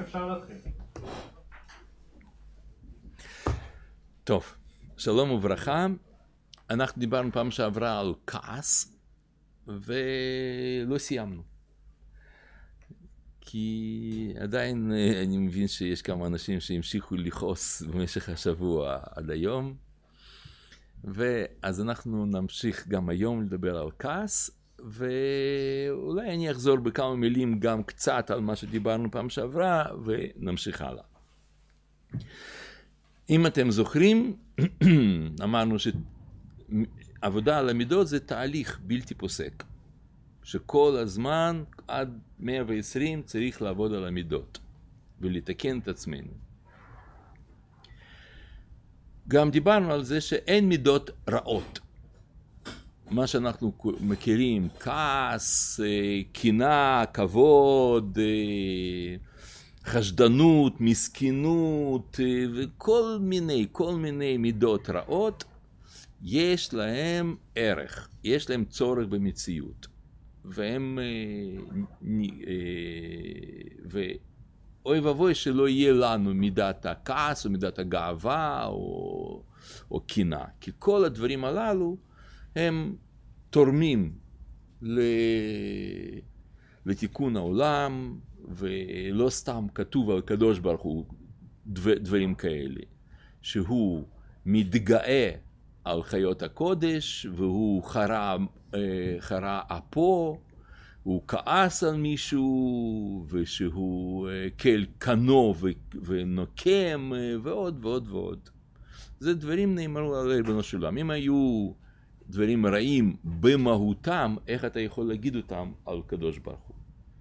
אפשר להתחיל. טוב, שלום וברכה. אנחנו דיברנו פעם שעברה על כעס, ולא סיימנו. כי עדיין אני מבין שיש כמה אנשים שהמשיכו לכעוס במשך השבוע עד היום. ואז אנחנו נמשיך גם היום לדבר על כעס, ואולי אני אחזור בכמה מילים גם קצת על מה שדיברנו פעם שעברה, ונמשיך הלאה. אם אתם זוכרים, אמרנו שעבודה על המידות זה תהליך בלתי פוסק, שכל הזמן עד 120 צריך לעבוד על המידות ולתקן את עצמנו. גם דיברנו על זה שאין מידות רעות. מה שאנחנו מכירים, כעס, קנאה, כבוד, חשדנות, מסכנות, וכל מיני מידות רעות, יש להם ערך, יש להם צורך במציאות. והם, אוי ואבוי שלא יהיה לנו מידת הכעס או מידת הגאווה או קנאה. כי כל הדברים הללו הם תורמים לתיקון העולם, ולא סתם כתוב על קדוש ברוך הוא דברים כאלה, שהוא מתגאה על חיות הקודש, והוא חרה אפו, הוא כעס על מישהו, ושהוא כל קנו ונוקם, ועוד ועוד ועוד. זה דברים נאמרו על ריבונו של עולם. אם היו דברים רעים במהותם, איך אתה יכול להגיד אותם על קדוש ברוך הוא?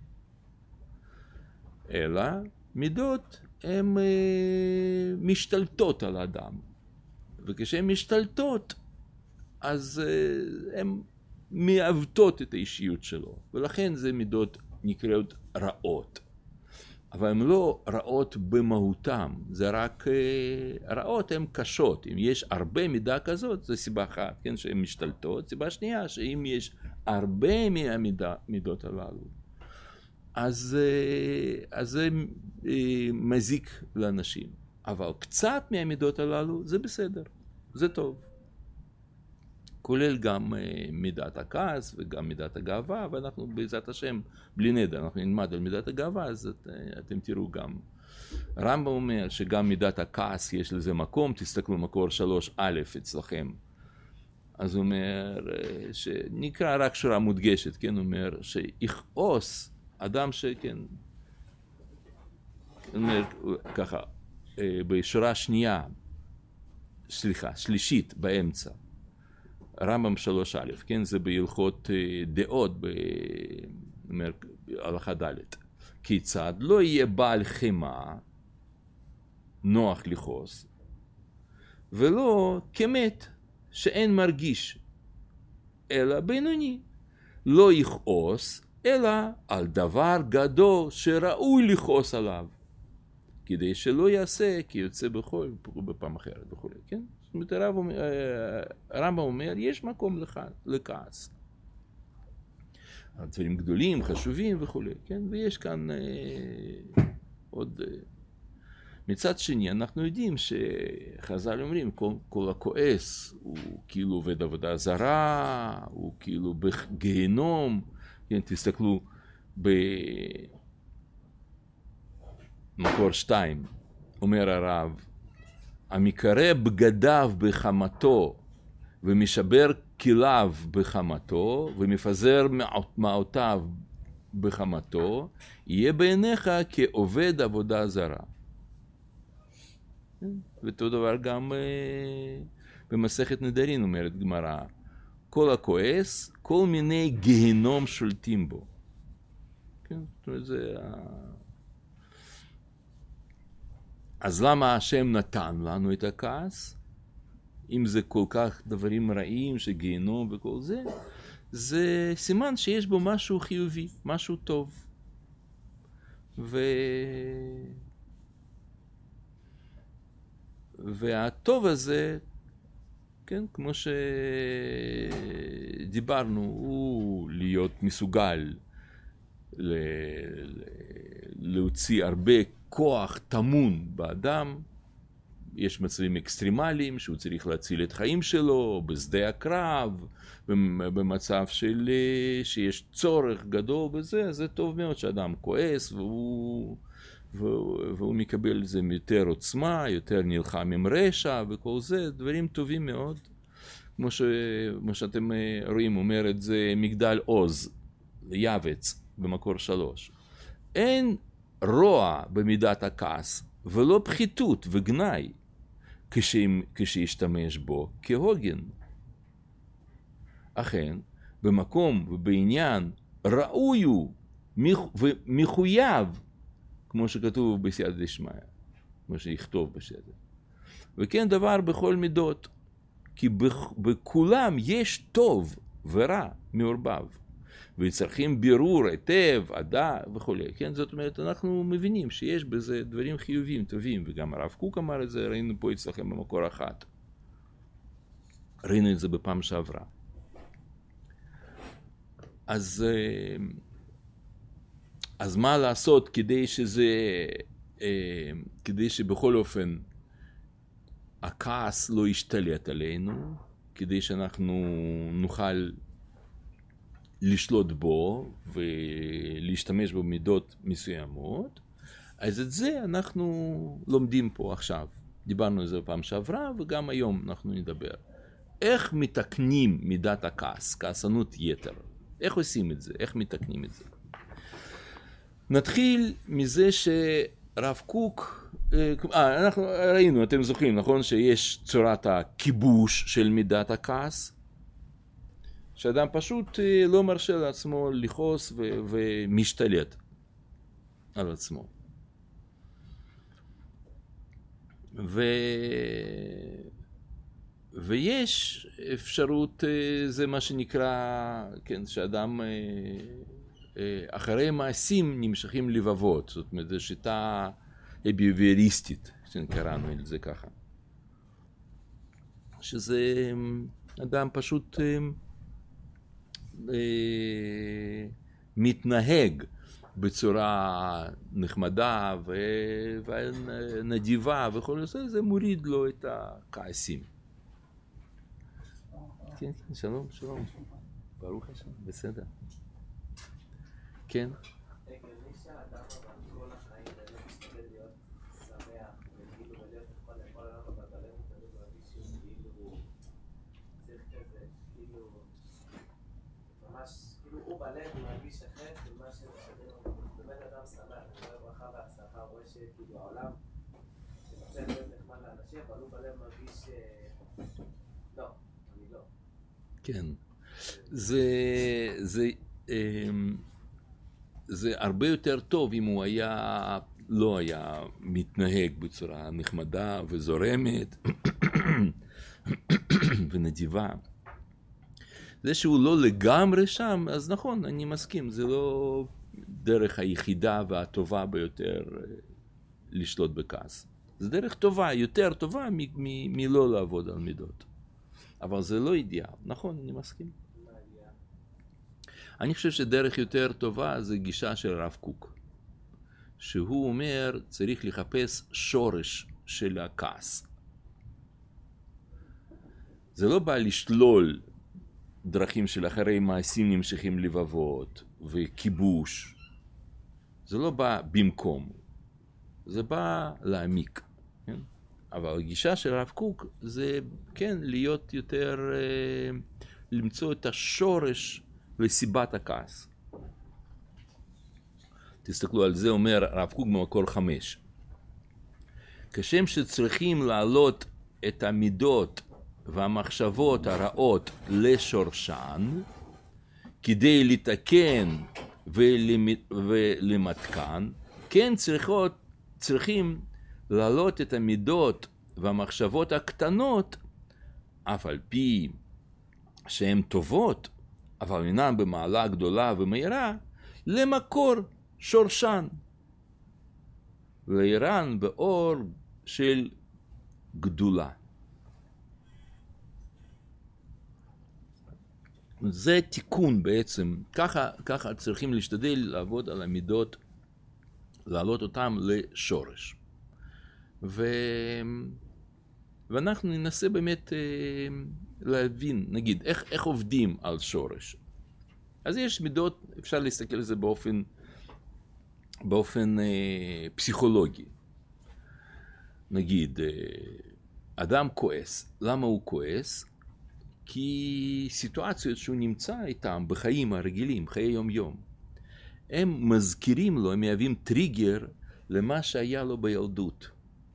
אלא מידות הן משתלטות על האדם. וכשהן משתלטות, אז הן מעוותות את האישיות שלו. ולכן זה מידות נקראות רעות. אבל הן לא רעות במהותם. זה רק רעות הן קשות. אם יש הרבה מידה כזאת, זו סיבה אחת, כן, שהן משתלטות. סיבה שנייה, שאם יש הרבה מהמידות הללו, אז זה מזיק לאנשים. אבל קצת מהמידות הללו זה בסדר, זה טוב. כולל גם מידת הכעס וגם מידת הגאווה, ואנחנו בעזרת השם, בלי נדר, אנחנו נלמד על מידת הגאווה, אז אתם תראו גם. רמב"ם אומר שגם מידת הכעס יש לזה מקום, תסתכלו מקור 3א אצלכם. אז הוא אומר, שנקרא רק שורה מודגשת, כן? הוא אומר שיכעוס אדם שכן, הוא אומר ככה, בשורה שלישית באמצע, רמב"ם 3א, כן? זה בהלכות דעות, אומר, הלכה ד'. כיצד לא יהיה בעל חמאה נוח לכעוס, ולא כמת שאין מרגיש, אלא בינוני. לא יכעוס, אלא על דבר גדול שראוי לכעוס עליו, כדי שלא יעשה כי יוצא בחול בפעם אחרת וכו'. כן? זאת אומרת, הרמב"ם אומר, יש מקום לכעס. דברים גדולים, חשובים וכו'. כן? ויש כאן עוד... מצד שני, אנחנו יודעים שחז"ל אומרים, כל הכועס הוא כאילו עובד עבודה זרה, הוא כאילו בגיהנום. כן, תסתכלו במקור 2, אומר הרב, המקרא בגדיו בחמתו ומשבר כליו בחמתו ומפזר מעותיו בחמתו, יהיה בעיניך כעובד עבודה זרה. ואותו דבר גם במסכת נדרין אומרת גמרא, כל הכועס, כל מיני גיהנום שולטים בו. כן? זאת אומרת, זה... אז למה השם נתן לנו את הכעס? אם זה כל כך דברים רעים שגיהנום וכל זה, זה סימן שיש בו משהו חיובי, משהו טוב. והטוב הזה, כן, כמו שדיברנו, הוא להיות מסוגל להוציא הרבה כוח טמון באדם, יש מצבים אקסטרימליים שהוא צריך להציל את חיים שלו בשדה הקרב, במצב שיש צורך גדול בזה, זה טוב מאוד שאדם כועס והוא מקבל את זה יותר עוצמה, יותר נלחם עם רשע וכל זה, דברים טובים מאוד. כמו שאתם רואים, אומר את זה מגדל עוז, יבץ, במקור 3. אין רוע במידת הכעס, ולא פחיתות וגנאי, כשישתמש בו כהוגן. אכן, במקום ובעניין ראוי הוא ומחויב, כמו שכתוב בסייעתא דשמיא, כמו שיכתוב בסדר. וכן דבר בכל מידות, כי בכולם יש טוב ורע מעורבב, וצריכים בירור היטב, עדה וכו'. כן, זאת אומרת, אנחנו מבינים שיש בזה דברים חיוביים, טובים, וגם הרב קוק אמר את זה, ראינו פה אצלכם במקור 1. ראינו את זה בפעם שעברה. אז מה לעשות כדי שבכל אופן הכעס לא ישתלט עלינו, כדי שאנחנו נוכל לשלוט בו ולהשתמש במידות מסוימות? אז את זה אנחנו לומדים פה עכשיו. דיברנו על זה בפעם שעברה, וגם היום אנחנו נדבר. איך מתקנים מידת הכעס, כעסנות יתר? איך עושים את זה? איך מתקנים את זה? נתחיל מזה שרב קוק, אנחנו ראינו, אתם זוכרים, נכון? שיש צורת הכיבוש של מידת הכעס, שאדם פשוט לא מרשה לעצמו לכעוס ומשתלט על עצמו. ויש אפשרות, זה מה שנקרא, כן, שאדם אחרי מעשים נמשכים לבבות, זאת אומרת, זו שיטה ביהוויוריסטית, קראנו את זה ככה. שזה אדם פשוט מתנהג בצורה נחמדה ונדיבה וכל זה, זה מוריד לו את הכעסים. כן, שלום, שלום. ברוך השם, בסדר. כן. הוא בלב, הוא מרגיש אחרת ומה שמשדר באמת אדם שמח, הוא רואה ברכה והצלחה, הוא רואה שכאילו העולם שמצא להיות נחמד לאנשים, אבל הוא בלב מרגיש לא, אני לא. כן, זה הרבה יותר טוב אם הוא לא היה מתנהג בצורה נחמדה וזורמת ונדיבה. זה שהוא לא לגמרי שם, אז נכון, אני מסכים, זה לא דרך היחידה והטובה ביותר לשלוט בכעס. זה דרך טובה, יותר טובה מלא לעבוד על מידות. אבל זה לא אידיאל, נכון, אני מסכים. אני חושב שדרך יותר טובה זה גישה של הרב קוק. שהוא אומר, צריך לחפש שורש של הכעס. זה לא בא לשלול דרכים של אחרי מעשים נמשכים לבבות וכיבוש. זה לא בא במקום. זה בא להעמיק. כן? אבל הגישה של הרב קוק זה כן להיות יותר, למצוא את השורש לסיבת הכעס. תסתכלו על זה, אומר הרב קוק במקור 5. כשם שצריכים להעלות את המידות והמחשבות הרעות לשורשן, כדי לתקן ולמתקן, כן צריכים להעלות את המידות והמחשבות הקטנות, אף על פי שהן טובות, אבל אינן במעלה גדולה ומהירה, למקור שורשן, להירן באור של גדולה. זה תיקון בעצם, ככה צריכים להשתדל לעבוד על המידות להעלות אותם לשורש. ואנחנו ננסה באמת להבין, נגיד, איך עובדים על שורש. אז יש מידות, אפשר להסתכל על זה באופן פסיכולוגי. נגיד, אדם כועס. למה הוא כועס? כי סיטואציות שהוא נמצא איתם בחיים הרגילים, חיי יום-יום, הם מזכירים לו, הם מהווים טריגר למה שהיה לו בילדות.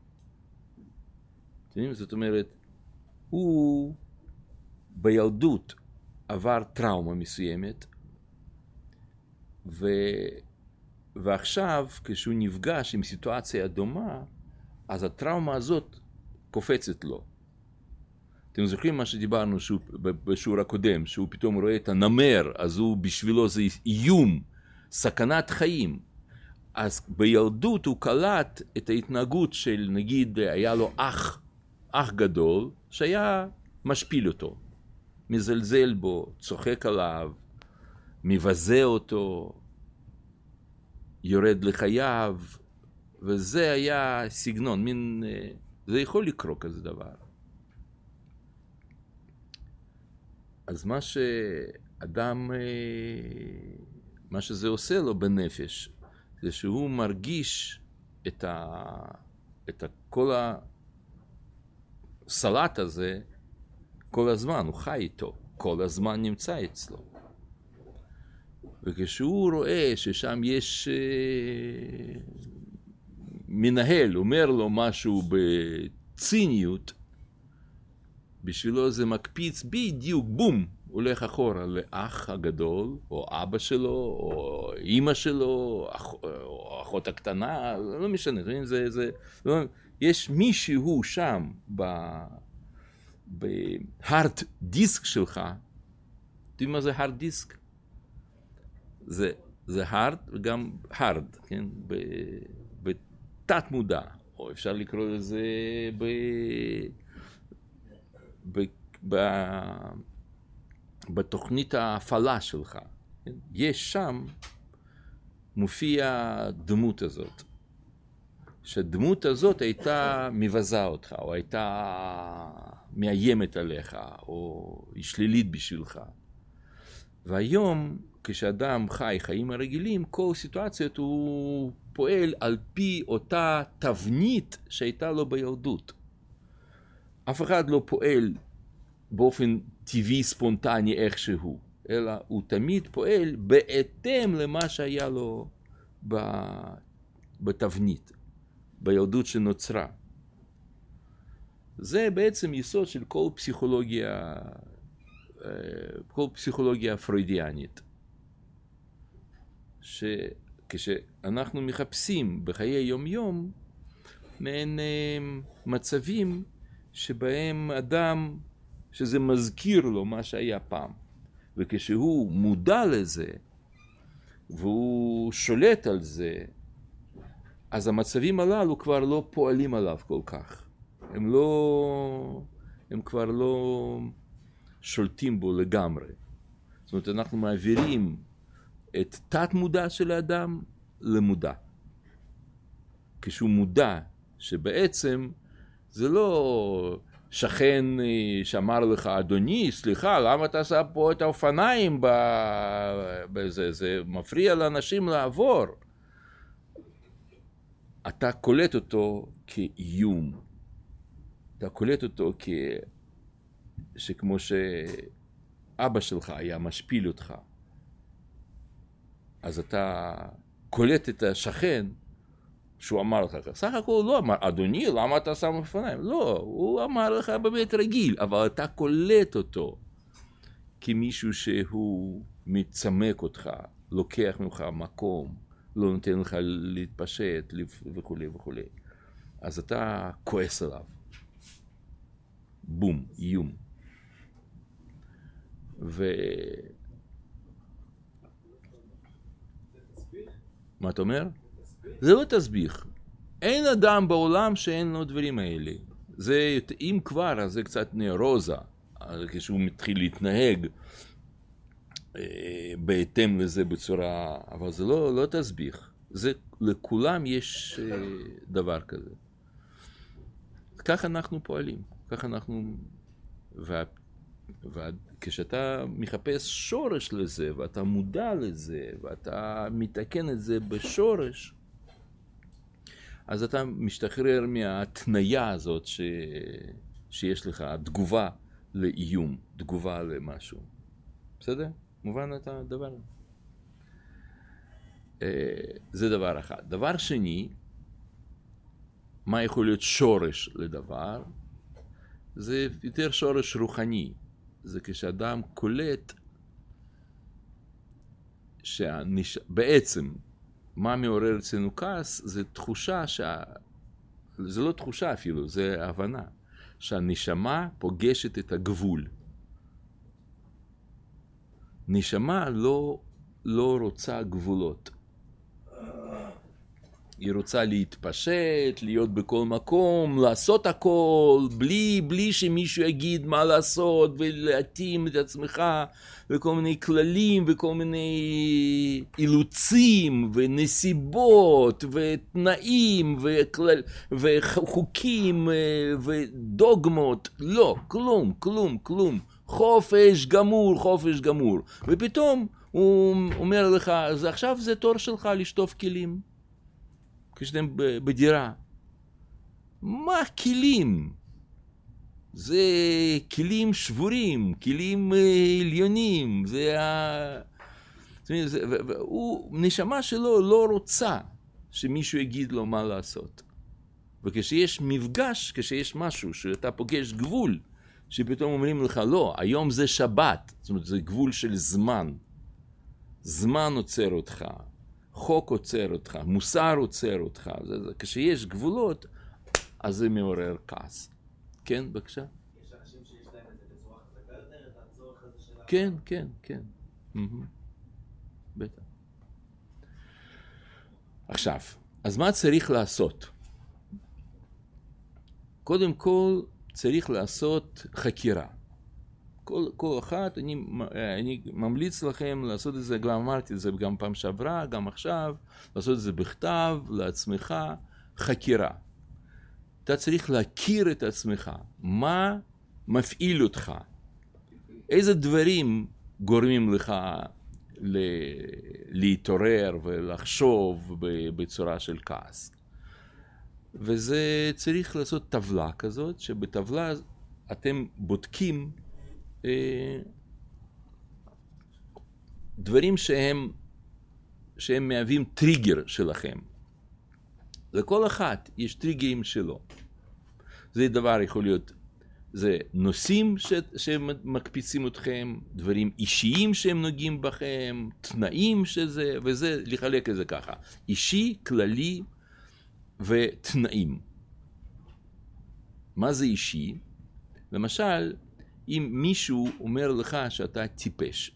זאת אומרת, הוא בילדות עבר טראומה מסוימת, ועכשיו כשהוא נפגש עם סיטואציה דומה, אז הטראומה הזאת קופצת לו. אתם זוכרים מה שדיברנו בשיעור הקודם, שהוא פתאום רואה את הנמר, אז בשבילו זה איום, סכנת חיים. אז בילדות הוא קלט את ההתנהגות של, נגיד, היה לו אח גדול, שהיה משפיל אותו, מזלזל בו, צוחק עליו, מבזה אותו, יורד לחייו, וזה היה סגנון, זה יכול לקרות כזה דבר. אז מה שזה עושה לו בנפש, זה שהוא מרגיש את כל הסלט הזה כל הזמן, הוא חי איתו, כל הזמן נמצא אצלו. וכשהוא רואה ששם יש מנהל, אומר לו משהו בציניות, בשבילו זה מקפיץ בדיוק, בום, הולך אחורה לאח הגדול, או אבא שלו, או אמא שלו, או אחות הקטנה, לא משנה, יש מישהו שם בהארד דיסק שלך. אתם יודעים מה זה הארד דיסק? זה הארד וגם הארד, כן? בתת מודע, או אפשר לקרוא לזה בתוכנית ההפעלה שלך. כן? יש שם, מופיע דמות הזאת. שהדמות הזאת הייתה מבזה אותך, או הייתה מאיימת עליך, או היא שלילית בשבילך. והיום, כשאדם חי חיים הרגילים, כל סיטואציות הוא פועל על פי אותה תבנית שהייתה לו בילדות. אף אחד לא פועל באופן טבעי ספונטני איכשהו, אלא הוא תמיד פועל בהתאם למה שהיה לו בתבנית, בילדות שנוצרה. זה בעצם יסוד של כל פסיכולוגיה פרוידיאנית. שכשאנחנו מחפשים בחיי יום-יום, מעין מצבים שבהם אדם, שזה מזכיר לו מה שהיה פעם. וכשהוא מודע לזה, והוא שולט על זה, אז המצבים הללו כבר לא פועלים עליו כל כך. הם כבר לא שולטים בו לגמרי. זאת אומרת, אנחנו מעבירים את תת מודע של האדם למודע. כשהוא מודע שבעצם זה לא שכן שאמר לך, אדוני, סליחה, למה אתה עושה פה את האופניים בזה? זה מפריע לאנשים לעבור. אתה קולט אותו כאיום. אתה קולט אותו שכמו שאבא שלך היה משפיל אותך, אז אתה קולט את השכן שהוא אמר לך, סך הכל הוא לא אמר, אדוני, למה אתה שם אופניים? לא, הוא אמר לך באמת רגיל, אבל אתה קולט אותו כמישהו שהוא מצמק אותך, לוקח ממך מקום, לא נותן לך להתפשט וכו' וכו'. אז אתה כועס עליו. בום, איום. מה אתה אומר? זה לא תסביך. אין אדם בעולם שאין לו דברים האלה. זה, אם כבר, אז זה קצת נארוזה. כשהוא מתחיל להתנהג בהתאם לזה בצורה, אבל זה לא תסביך. לכולם יש דבר כזה. כך אנחנו פועלים, כך אנחנו, וכשאתה מחפש שורש לזה, ואתה מודע לזה, ואתה מתקן את זה בשורש, אז אתה משתחרר מהתניה הזאת שיש לך, התגובה לאיום, תגובה למשהו. בסדר? מובן את הדבר? זה דבר אחד. דבר שני, מה יכול להיות שורש לדבר? זה יותר שורש רוחני. זה כשאדם קולט בעצם מה מעורר אצלנו כעס, זה תחושה זה לא תחושה אפילו, זה הבנה שהנשמה פוגשת את הגבול. נשמה לא רוצה גבולות. היא רוצה להתפשט, להיות בכל מקום, לעשות הכל, בלי שמישהו יגיד מה לעשות, ולהתאים את עצמך, וכל מיני כללים, וכל מיני אילוצים, ונסיבות, ותנאים, וחוקים, ודוגמות. לא, כלום. חופש גמור. ופתאום הוא אומר לך, אז עכשיו זה תור שלך לשטוף כלים. כשאתם בדירה. מה כלים? זה כלים שבורים, כלים עליונים, נשמה שלו לא רוצה שמישהו יגיד לו מה לעשות. וכשיש מפגש, כשיש משהו שאתה פוגש גבול, שפתאום אומרים לך לא, היום זה שבת, זאת אומרת זה גבול של זמן. זמן עוצר אותך. חוק עוצר אותך, מוסר עוצר אותך, כשיש גבולות, אז זה מעורר כעס. כן, בבקשה? יש אנשים שיש להם את זה בצורה חזקה יותר, את הצורך הזה של... כן. בטח. עכשיו, אז מה צריך לעשות? קודם כל, צריך לעשות חקירה. כל אחת, אני ממליץ לכם לעשות את זה, גם אמרתי את זה גם פעם שעברה, גם עכשיו, לעשות את זה בכתב, לעצמך, חקירה. אתה צריך להכיר את עצמך, מה מפעיל אותך, איזה דברים גורמים לך להתעורר ולחשוב בצורה של כעס. וזה צריך לעשות טבלה כזאת, שבטבלה אתם בודקים דברים שהם מהווים טריגר שלכם. לכל אחת יש טריגרים שלו. זה דבר יכול להיות, זה נושאים שמקפיצים אתכם, דברים אישיים שהם נוגעים בכם, תנאים שזה, וזה לחלק את זה ככה. אישי, כללי ותנאים. מה זה אישי? למשל, אם מישהו אומר לך שאתה טיפש.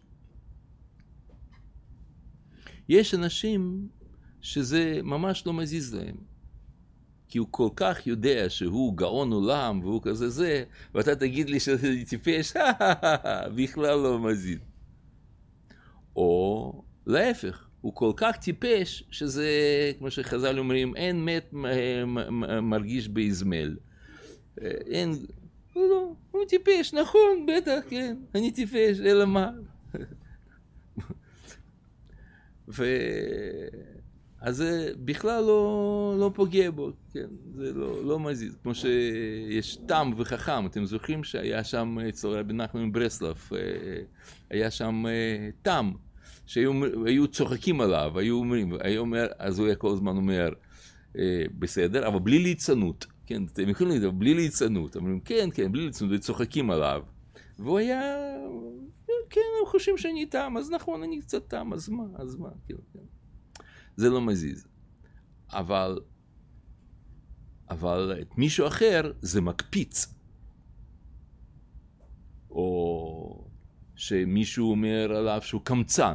יש אנשים שזה ממש לא מזיז להם. כי הוא כל כך יודע שהוא גאון עולם והוא כזה זה, ואתה תגיד לי שזה טיפש, בכלל לא מזיז. או להפך, הוא כל כך טיפש שזה, כמו שחז"ל אומרים, אין מת מרגיש באזמל. אין... לא, הוא טיפש, נכון, בטח, כן, אני טיפש, אלא מה? אז זה בכלל לא פוגע בו, כן, זה לא מזיז. כמו שיש תם וחכם, אתם זוכרים שהיה שם אצל רבי נחמן מברסלב, היה שם תם, שהיו צוחקים עליו, אז הוא היה כל הזמן אומר, בסדר, אבל בלי ליצנות. כן, אתם יכולים להגיד, בלי ליצנות. אומרים, כן, בלי ליצנות, וצוחקים עליו. והוא היה, כן, הם חושבים שאני תם, אז נכון, אני קצת תם, אז מה, כן. זה לא מזיז. אבל את מישהו אחר זה מקפיץ. או שמישהו אומר עליו שהוא קמצן.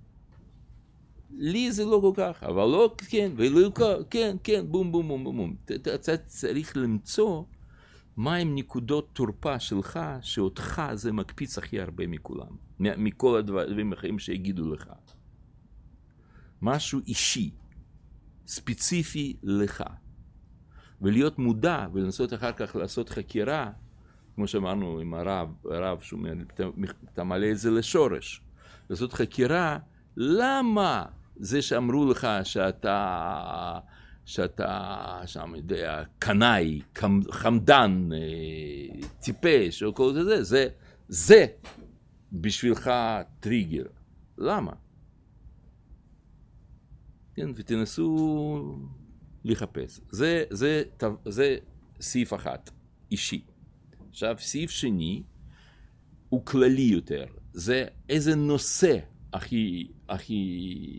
לי זה לא כל כך, אבל לא, כן, ולא, כן, בום. אתה צריך למצוא מהם נקודות תורפה שלך, שאותך זה מקפיץ הכי הרבה מכולם, מכל הדברים החיים שיגידו לך. משהו אישי. ספציפי לך. ולהיות מודע ולנסות אחר כך לעשות חקירה, כמו שאמרנו עם הרב שאומר, אתה מעלה את זה לשורש. לעשות חקירה, למה זה שאמרו לך שאתה שם יודע, קנאי, חמדן, טיפש או כל זה בשבילך טריגר. למה? כן, ותנסו לחפש. זה סעיף אחד, אישי. עכשיו, סעיף שני הוא כללי יותר. זה איזה נושא הכי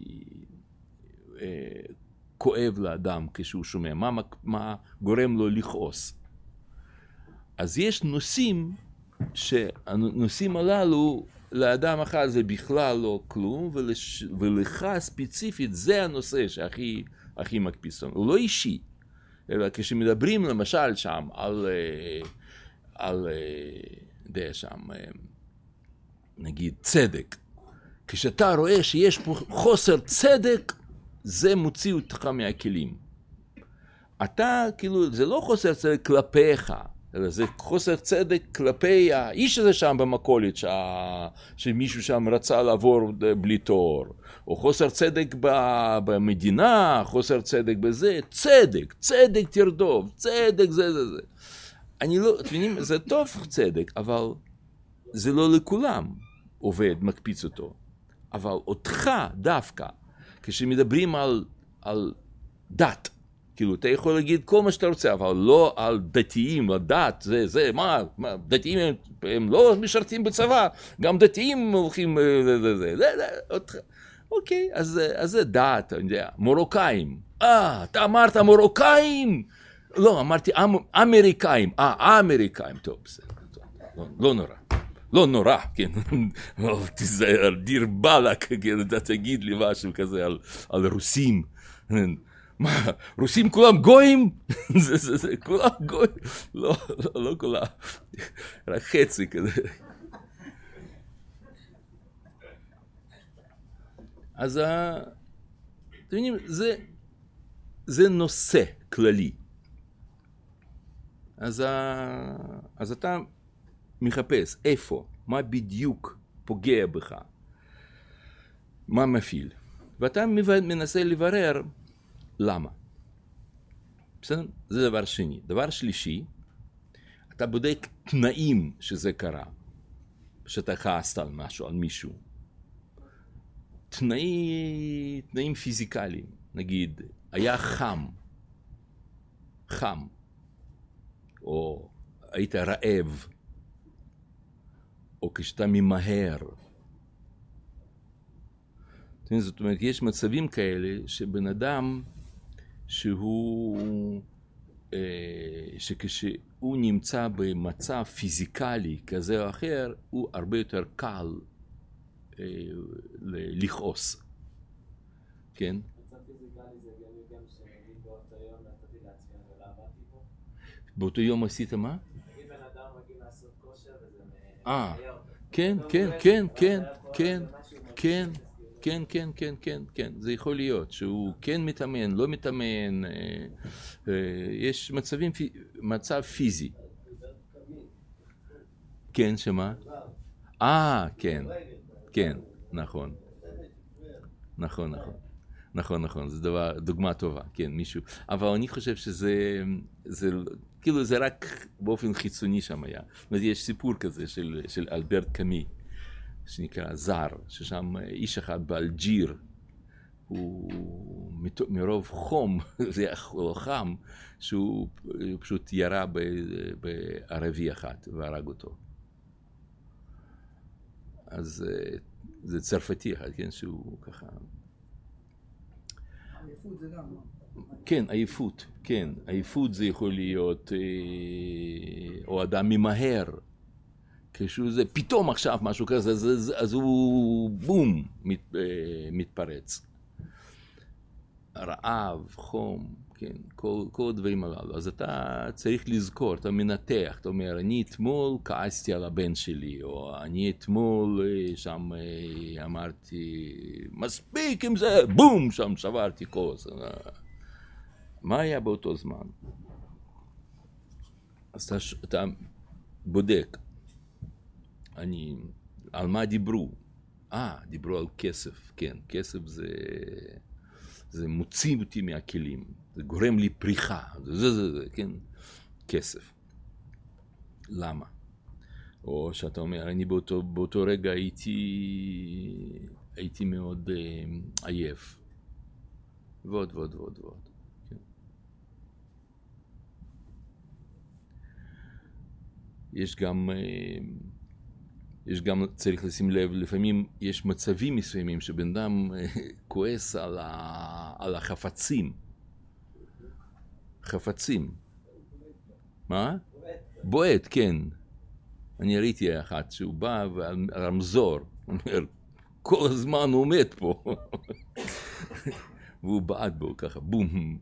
כואב לאדם כשהוא שומע, מה גורם לו לכעוס. אז יש נושאים שהנושאים הללו לאדם אחד זה בכלל לא כלום, ולך ספציפית זה הנושא שהכי מקפיץ. הוא לא אישי, אלא כשמדברים למשל שם על שם, נגיד צדק, כשאתה רואה שיש פה חוסר צדק, זה מוציא אותך מהכלים. אתה, כאילו, זה לא חוסר צדק כלפיך, אלא זה חוסר צדק כלפי האיש הזה שם במכולת, שמישהו שם רצה לעבור בלי תור, או חוסר צדק במדינה, חוסר צדק בזה, צדק תרדוף, צדק זה. אני לא, אתם יודעים, זה טוב צדק, אבל זה לא לכולם עובד, מקפיץ אותו. אבל אותך דווקא, כשמדברים על דת, כאילו, אתה יכול להגיד כל מה שאתה רוצה, אבל לא על דתיים, הדת, מה, דתיים הם לא משרתים בצבא, גם דתיים הולכים אוקיי, אז זה דת, אני יודע, מרוקאים. אתה אמרת מרוקאים? לא, אמרתי אמריקאים. אמריקאים, טוב, בסדר, לא נורא, כן, תיזהר, דיר בלק, כן, אתה תגיד לי משהו כזה על רוסים. מה, רוסים כולם גויים? זה כולם גויים? לא כולם, רק חצי כזה. אז אתם יודעים, זה נושא כללי. אז אתה מחפש איפה, מה בדיוק פוגע בך, מה מפעיל. ואתה מנסה לברר למה. בסדר? זה דבר שני. דבר שלישי, אתה בודק תנאים שזה קרה, שאתה כעסת על משהו, על מישהו. תנאים פיזיקליים, נגיד, היה חם, או היית רעב, או כשאתה ממהר. זאת אומרת, יש מצבים כאלה שבן אדם שכשהוא נמצא במצב פיזיקלי כזה או אחר, הוא הרבה יותר קל לכעוס. כן? מצב פיזיקלי זה גם שאני באותו יום נתתי לעצמי ולעבדתי פה. באותו יום עשית מה? נגיד בן אדם מגיע לעשות כושר וזה כן, זה יכול להיות שהוא כן מתאמן, לא מתאמן, יש מצב פיזי. כן, שמה? כן, נכון, זה דוגמה טובה, כן, מישהו, אבל אני חושב שזה כאילו זה רק באופן חיצוני שם היה. זאת אומרת, יש סיפור כזה של אלברט קאמי, שנקרא זר, ששם איש אחד באלג'יר, הוא מרוב חום, זה היה חם, שהוא פשוט ירה בערבי אחת והרג אותו. אז זה צרפתי אחד, כן, שהוא ככה... עייפות זה גם... כן, עייפות זה יכול להיות, או אדם ממהר, כשהוא זה, פתאום עכשיו משהו כזה, אז הוא בום, מתפרץ. רעב, חום, כן, כל הדברים הללו. אז אתה צריך לזכור, אתה מנתח, אתה אומר, אני אתמול כעסתי על הבן שלי, או אני אתמול שם אמרתי, מספיק עם זה, בום, שם שברתי כוס. מה היה באותו זמן? אז אתה בודק, על מה דיברו? דיברו על כסף, כן, כסף זה מוציא אותי מהכלים, זה גורם לי פריחה, זה, כן, כסף. למה? או שאתה אומר, אני באותו רגע הייתי מאוד עייף, ועוד. כן. יש גם, צריך לשים לב, לפעמים יש מצבים מסוימים שבן אדם כועס על החפצים. חפצים. מה? בועט, כן. אני ראיתי אחת שהוא בא ועל רמזור, הוא אומר, כל הזמן הוא עומד פה. והוא בעט בו ככה, בום.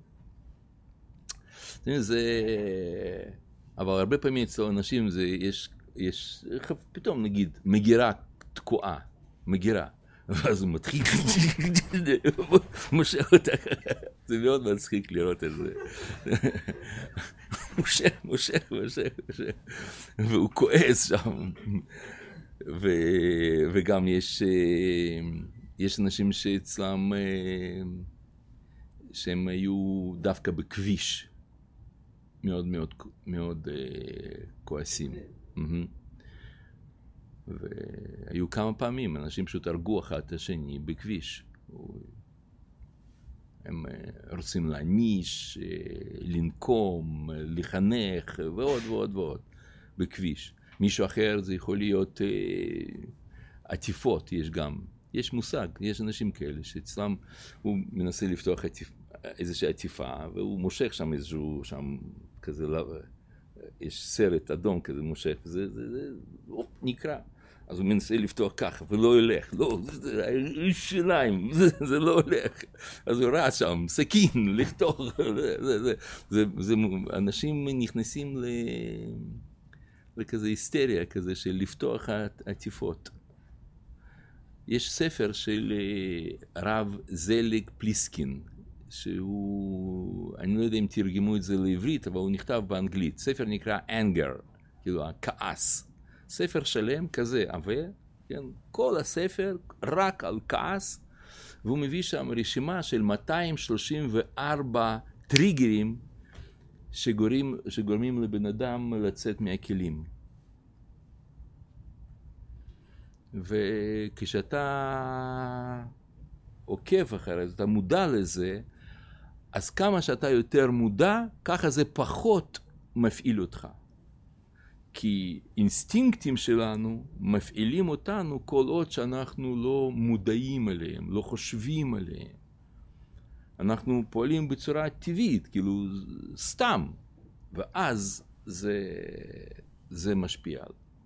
אבל הרבה פעמים אצל אנשים יש פתאום נגיד מגירה תקועה, מגירה, ואז הוא מתחיל, מושך אותה, זה מאוד מצחיק לראות את זה. מושך, והוא כועס שם. וגם יש אנשים שאצלם, שהם היו דווקא בכביש, מאוד כועסים. והיו כמה פעמים אנשים פשוט הרגו אחד את השני בכביש. הם רוצים להניש, לנקום, לחנך ועוד בכביש. מישהו אחר זה יכול להיות עטיפות, יש מושג, יש אנשים כאלה שאצלם הוא מנסה לפתוח איזושהי עטיפה והוא מושך שם איזשהו שם כזה, יש סרט אדום כזה מושך, זה נקרא. אז הוא מנסה לפתוח ככה, ולא ילך, לא, זה שיניים, זה לא הולך. אז הוא ראה שם, סכין, לכתוך, אנשים נכנסים לכזה היסטריה כזה של לפתוח עטיפות. יש ספר של הרב זליג פליסקין, שהוא, אני לא יודע אם תרגמו את זה לעברית, אבל הוא נכתב באנגלית. ספר נקרא Anger, כאילו הכעס. ספר שלם כזה, עבה, כן? כל הספר רק על כעס, והוא מביא שם רשימה של 234 טריגרים שגורמים לבן אדם לצאת מהכלים. וכשאתה עוקב אחרי זה, אתה מודע לזה, אז כמה שאתה יותר מודע, ככה זה פחות מפעיל אותך. כי אינסטינקטים שלנו מפעילים אותנו כל עוד שאנחנו לא מודעים עליהם, לא חושבים עליהם. אנחנו פועלים בצורה טבעית, כאילו סתם, ואז זה משפיע.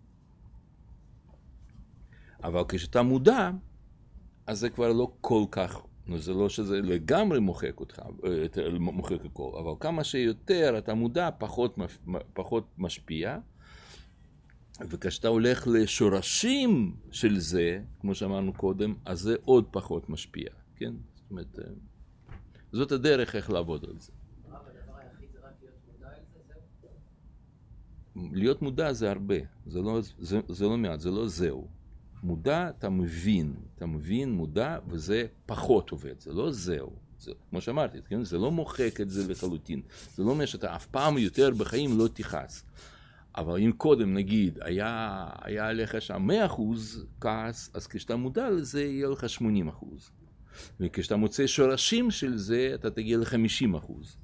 אבל כשאתה מודע, אז זה כבר לא כל כך, זה לא שזה לגמרי מוחק אותך, מוחק הכל, אבל כמה שיותר אתה מודע, פחות משפיע, וכשאתה הולך לשורשים של זה, כמו שאמרנו קודם, אז זה עוד פחות משפיע, כן? זאת אומרת, זאת הדרך איך לעבוד על זה. הדבר היחיד זה רק להיות מודע אל זה, זהו? להיות מודע זה הרבה, זה לא מעט, זה לא זהו. מודע, אתה מבין, מודע, וזה פחות עובד, זה לא זהו. כמו שאמרתי, כן? זה לא מוחק את זה לחלוטין. זה לא אומר שאתה אף פעם יותר בחיים לא תיחס. אבל אם קודם, נגיד, היה עליך שם 100% כעס, אז כשאתה מודע לזה, יהיה לך 80%. וכשאתה מוצא שורשים של זה, אתה תגיע ל-50%. כאילו,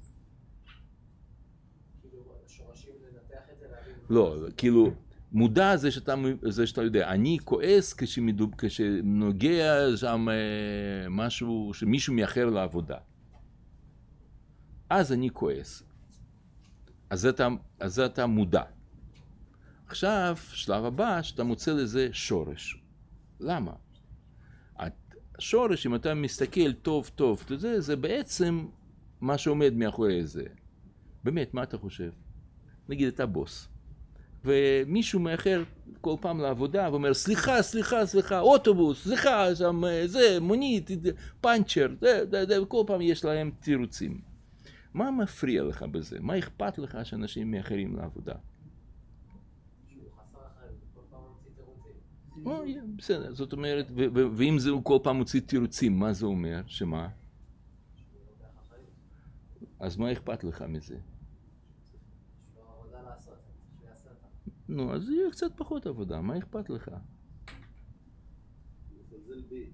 שורשים לנתח את זה, לא, כאילו, מודע זה שאתה יודע, אני כועס כשנוגע שם משהו, שמישהו מאחר לעבודה. אז אני כועס. אז אתה מודע. עכשיו, שלב הבא, שאתה מוצא לזה שורש. למה? השורש, אם אתה מסתכל טוב, זה בעצם מה שעומד מאחורי זה. באמת, מה אתה חושב? נגיד, אתה בוס. ומישהו מאחר כל פעם לעבודה ואומר, סליחה, אוטובוס, סליחה, שם, זה, מונית, פאנצ'ר, וכל פעם יש להם תירוצים. מה מפריע לך בזה? מה אכפת לך שאנשים מאחרים לעבודה? שהוא חסר אחריות, כל פעם מוציא תירוצים. בסדר, זאת אומרת, ואם הוא כל פעם מוציא תירוצים, מה זה אומר? שמה? שהוא לוקח אחריות. אז מה אכפת לך מזה? יש לו עבודה לעשות, שהוא יעשה אותה. נו, אז יהיה קצת פחות עבודה, מה אכפת לך? מזלזל בי.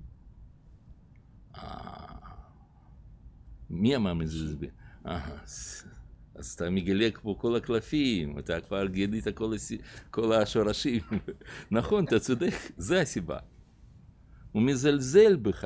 מי אמר מזלזל בי? אז אתה מגלה פה כל הקלפים, אתה כבר גילית כל השורשים. נכון, אתה צודק, זה הסיבה. הוא מזלזל בך.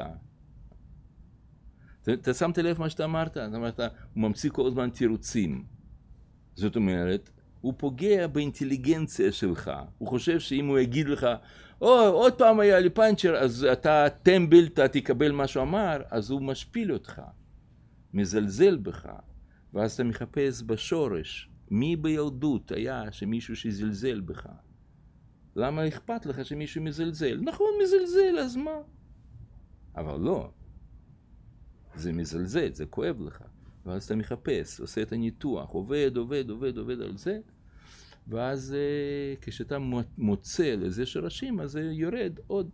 אתה שמת לב מה שאתה אמרת? אתה אמרת, הוא ממציא כל הזמן תירוצים. זאת אומרת, הוא פוגע באינטליגנציה שלך. הוא חושב שאם הוא יגיד לך, עוד פעם היה לי פאנצ'ר, אז אתה טמבל, אתה תקבל מה שהוא אמר, אז הוא משפיל אותך. מזלזל בך. ואז אתה מחפש בשורש. מי בילדות היה שמישהו שזלזל בך? למה אכפת לך שמישהו מזלזל? נכון, מזלזל, אז מה? אבל לא. זה מזלזל, זה כואב לך. ואז אתה מחפש, עושה את הניתוח, עובד על זה, ואז כשאתה מוצא לזה שורשים, אז זה יורד עוד.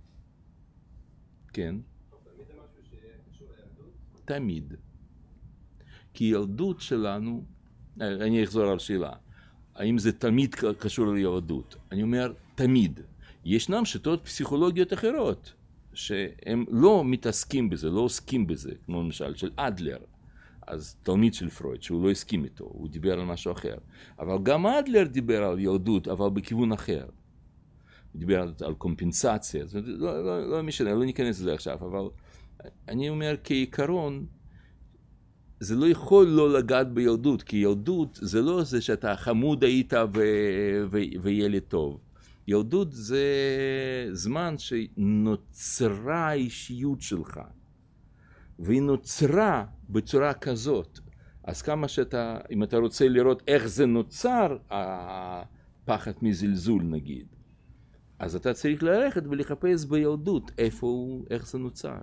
כן. תמיד זה משהו שקשור לילדות? תמיד. כי ילדות שלנו, אני אחזור על שאלה, האם זה תמיד קשור לילדות? אני אומר, תמיד. ישנם שיטות פסיכולוגיות אחרות, שהם לא מתעסקים בזה, לא עוסקים בזה, כמו למשל של אדלר, אז תלמיד של פרויד, שהוא לא הסכים איתו, הוא דיבר על משהו אחר. אבל גם אדלר דיבר על ילדות, אבל בכיוון אחר. הוא דיבר על קומפנסציה, לא משנה, לא ניכנס לזה עכשיו, אבל אני אומר כעיקרון, זה לא יכול לא לגעת בילדות, כי ילדות זה לא זה שאתה חמוד היית וילד טוב. ילדות זה זמן שנוצרה האישיות שלך, והיא נוצרה בצורה כזאת. אז כמה שאתה, אם אתה רוצה לראות איך זה נוצר, הפחד מזלזול נגיד, אז אתה צריך ללכת ולחפש בילדות איפה הוא, איך זה נוצר.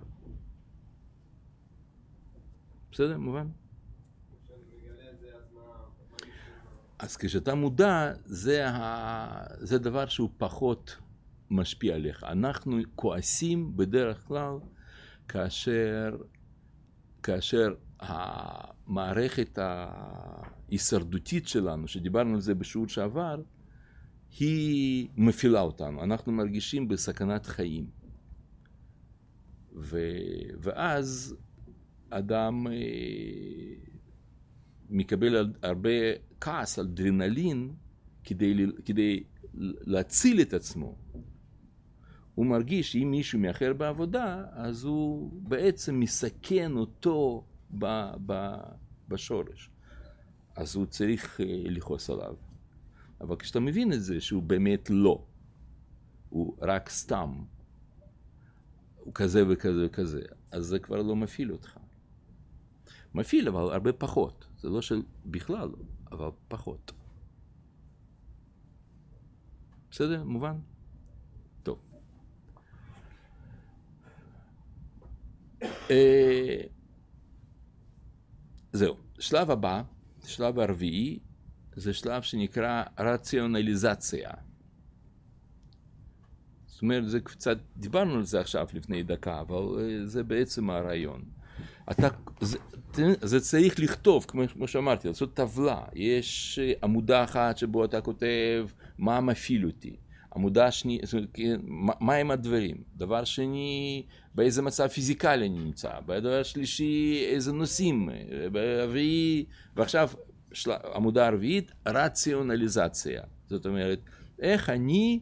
בסדר, מובן? אז כשאתה מודע, זה דבר שהוא פחות משפיע עליך. אנחנו כועסים בדרך כלל כאשר המערכת ההישרדותית שלנו, שדיברנו על זה בשיעור שעבר, היא מפעילה אותנו. אנחנו מרגישים בסכנת חיים. ואז אדם מקבל הרבה כעס, אדרנלין, כדי להציל את עצמו. הוא מרגיש שאם מישהו מאחר בעבודה, אז הוא בעצם מסכן אותו בשורש. אז הוא צריך לכעוס עליו. אבל כשאתה מבין את זה שהוא באמת לא, הוא רק סתם, הוא כזה וכזה וכזה, אז זה כבר לא מפעיל אותך. מפעיל, אבל הרבה פחות. זה לא של בכלל, אבל פחות. בסדר? מובן? טוב. זהו. שלב הבא, שלב הרביעי, זה שלב שנקרא רציונליזציה. זאת אומרת, זה קצת, דיברנו על זה עכשיו לפני דקה, אבל זה בעצם הרעיון. זה צריך לכתוב, כמו שאמרתי, לעשות טבלה. יש עמודה אחת שבו אתה כותב מה מפעיל אותי. עמודה שנייה, מה הם הדברים. דבר שני, באיזה מצב פיזיקלי אני נמצא. בדבר שלישי, איזה נושאים. ועכשיו, עמודה הרביעית, רציונליזציה. זאת אומרת, איך אני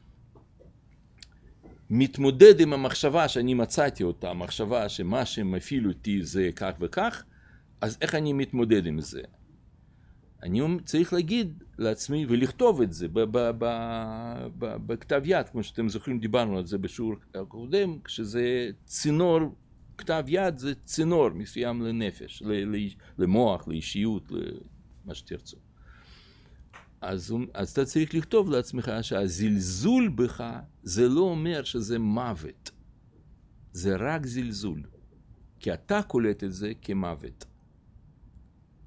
מתמודד עם המחשבה שאני מצאתי אותה, המחשבה שמה שמפעיל אותי זה כך וכך, אז איך אני מתמודד עם זה? אני צריך להגיד לעצמי ולכתוב את זה בכתב יד, כמו שאתם זוכרים, דיברנו על זה בשיעור הקודם, כשזה צינור, כתב יד זה צינור מסוים לנפש, למוח, לאישיות, למה שתרצו. אז אתה צריך לכתוב לעצמך שהזלזול בך זה לא אומר שזה מוות. זה רק זלזול. כי אתה קולט את זה כמוות.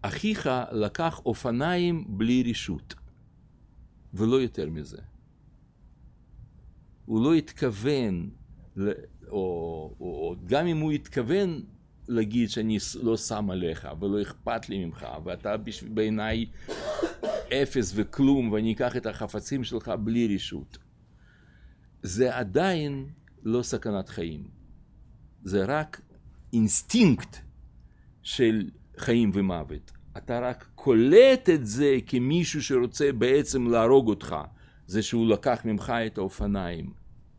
אחיך לקח אופניים בלי רשות, ולא יותר מזה. הוא לא התכוון, או גם אם הוא התכוון להגיד שאני לא שם עליך, ולא אכפת לי ממך, ואתה בעיניי אפס וכלום, ואני אקח את החפצים שלך בלי רשות. זה עדיין לא סכנת חיים. זה רק אינסטינקט של חיים ומוות. אתה רק קולט את זה כמישהו שרוצה בעצם להרוג אותך. זה שהוא לקח ממך את האופניים.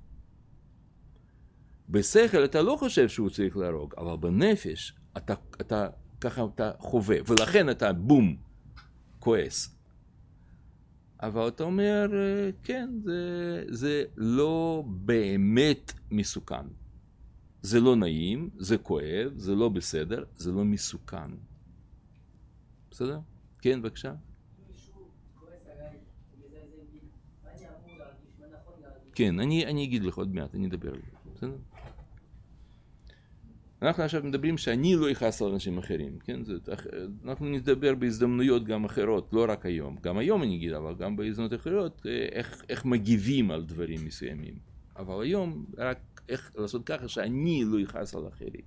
בשכל אתה לא חושב שהוא צריך להרוג, אבל בנפש ככה אתה חווה, ולכן אתה בום, כועס. אבל אתה אומר, כן, זה לא באמת מסוכן. זה לא נעים, זה כואב, זה לא בסדר, זה לא מסוכן. בסדר? כן, בבקשה. כן, אני אגיד לך עוד מעט, אני אדבר על זה. בסדר? אנחנו עכשיו מדברים שאני לא יכעס על אנשים אחרים, כן? אנחנו נדבר בהזדמנויות גם אחרות, לא רק היום. גם היום אני אגיד, אבל גם בהזדמנויות אחרות, איך מגיבים על דברים מסוימים. אבל היום, רק איך לעשות ככה שאני לא יכעס על אחרים.